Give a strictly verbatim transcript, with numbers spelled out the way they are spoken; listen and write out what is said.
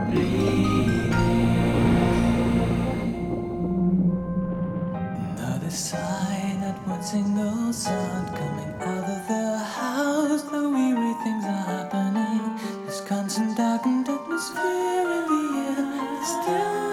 Another sign, not one single sound coming out of the house. The weary things are happening. This constant darkened atmosphere in the air. The stars